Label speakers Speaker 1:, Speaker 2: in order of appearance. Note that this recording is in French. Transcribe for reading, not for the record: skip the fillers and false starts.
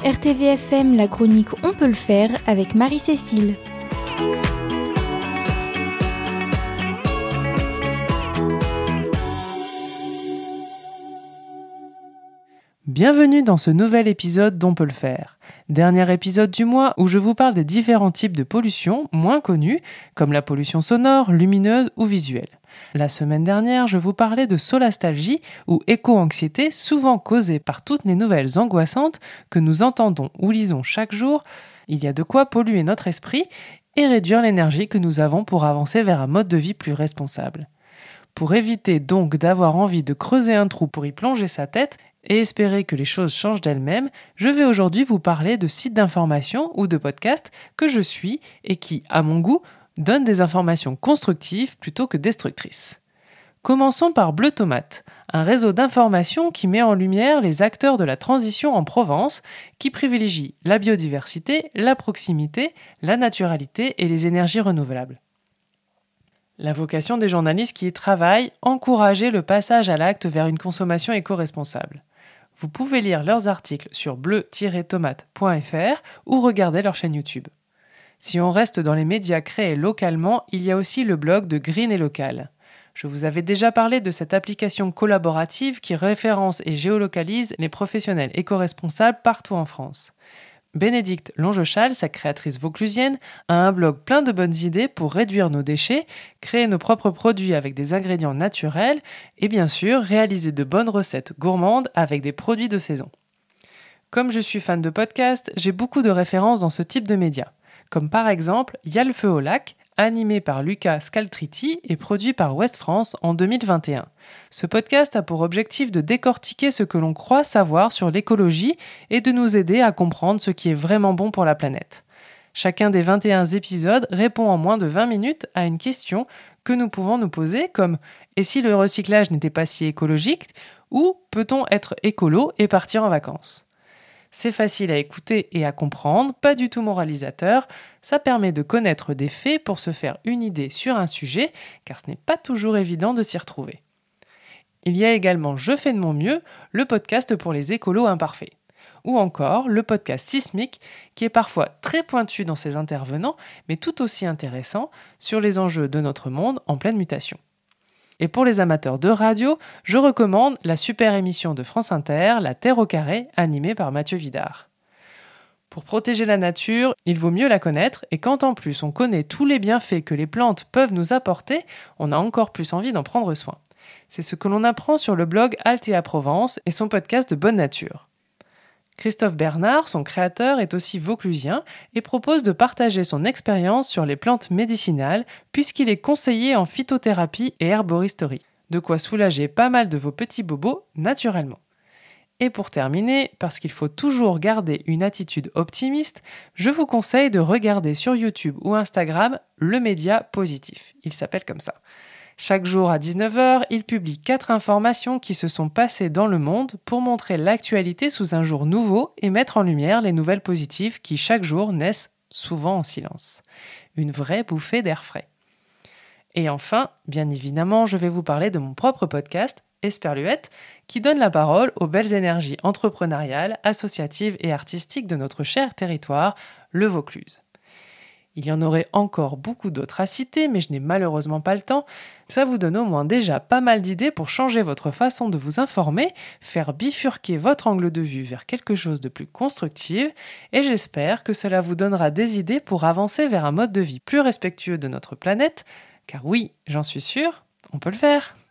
Speaker 1: RTVFM, la chronique On peut le faire avec Marie-Cécile.
Speaker 2: Bienvenue dans ce nouvel épisode d'On peut le faire. Dernier épisode du mois où je vous parle des différents types de pollution moins connus, comme la pollution sonore, lumineuse ou visuelle. La semaine dernière, je vous parlais de solastalgie ou éco-anxiété, souvent causée par toutes les nouvelles angoissantes que nous entendons ou lisons chaque jour. Il y a de quoi polluer notre esprit et réduire l'énergie que nous avons pour avancer vers un mode de vie plus responsable. Pour éviter donc d'avoir envie de creuser un trou pour y plonger sa tête et espérer que les choses changent d'elles-mêmes, je vais aujourd'hui vous parler de sites d'information ou de podcasts que je suis et qui, à mon goût, donnent des informations constructives plutôt que destructrices. Commençons par Bleu Tomate, un réseau d'information qui met en lumière les acteurs de la transition en Provence, qui privilégie la biodiversité, la proximité, la naturalité et les énergies renouvelables. La vocation des journalistes qui y travaillent, encourager le passage à l'acte vers une consommation éco-responsable. Vous pouvez lire leurs articles sur bleu-tomate.fr ou regarder leur chaîne YouTube. Si on reste dans les médias créés localement, il y a aussi le blog de Green et Local. Je vous avais déjà parlé de cette application collaborative qui référence et géolocalise les professionnels éco-responsables partout en France. Bénédicte Longeschal, sa créatrice vauclusienne, a un blog plein de bonnes idées pour réduire nos déchets, créer nos propres produits avec des ingrédients naturels et bien sûr réaliser de bonnes recettes gourmandes avec des produits de saison. Comme je suis fan de podcasts, j'ai beaucoup de références dans ce type de médias, comme par exemple Y'a le feu au lac, animé par Lucas Scaltriti et produit par Ouest France en 2021. Ce podcast a pour objectif de décortiquer ce que l'on croit savoir sur l'écologie et de nous aider à comprendre ce qui est vraiment bon pour la planète. Chacun des 21 épisodes répond en moins de 20 minutes à une question que nous pouvons nous poser comme « Et si le recyclage n'était pas si écologique ?» ou « Peut-on être écolo et partir en vacances ?» C'est facile à écouter et à comprendre, pas du tout moralisateur. Ça permet de connaître des faits pour se faire une idée sur un sujet, car ce n'est pas toujours évident de s'y retrouver. Il y a également Je fais de mon mieux, le podcast pour les écolos imparfaits. Ou encore le podcast Sismique, qui est parfois très pointu dans ses intervenants, mais tout aussi intéressant sur les enjeux de notre monde en pleine mutation. Et pour les amateurs de radio, je recommande la super émission de France Inter, La Terre au carré, animée par Mathieu Vidard. Pour protéger la nature, il vaut mieux la connaître, et quand en plus on connaît tous les bienfaits que les plantes peuvent nous apporter, on a encore plus envie d'en prendre soin. C'est ce que l'on apprend sur le blog Altea Provence et son podcast de Bonne Nature. Christophe Bernard, son créateur, est aussi vauclusien et propose de partager son expérience sur les plantes médicinales puisqu'il est conseiller en phytothérapie et herboristerie. De quoi soulager pas mal de vos petits bobos naturellement. Et pour terminer, parce qu'il faut toujours garder une attitude optimiste, je vous conseille de regarder sur YouTube ou Instagram le média positif. Il s'appelle comme ça. Chaque jour à 19h, il publie 4 informations qui se sont passées dans le monde pour montrer l'actualité sous un jour nouveau et mettre en lumière les nouvelles positives qui chaque jour naissent souvent en silence. Une vraie bouffée d'air frais. Et enfin, bien évidemment, je vais vous parler de mon propre podcast, Esperluette, qui donne la parole aux belles énergies entrepreneuriales, associatives et artistiques de notre cher territoire, le Vaucluse. Il y en aurait encore beaucoup d'autres à citer, mais je n'ai malheureusement pas le temps. Ça vous donne au moins déjà pas mal d'idées pour changer votre façon de vous informer, faire bifurquer votre angle de vue vers quelque chose de plus constructif, et j'espère que cela vous donnera des idées pour avancer vers un mode de vie plus respectueux de notre planète, car oui, j'en suis sûre, on peut le faire.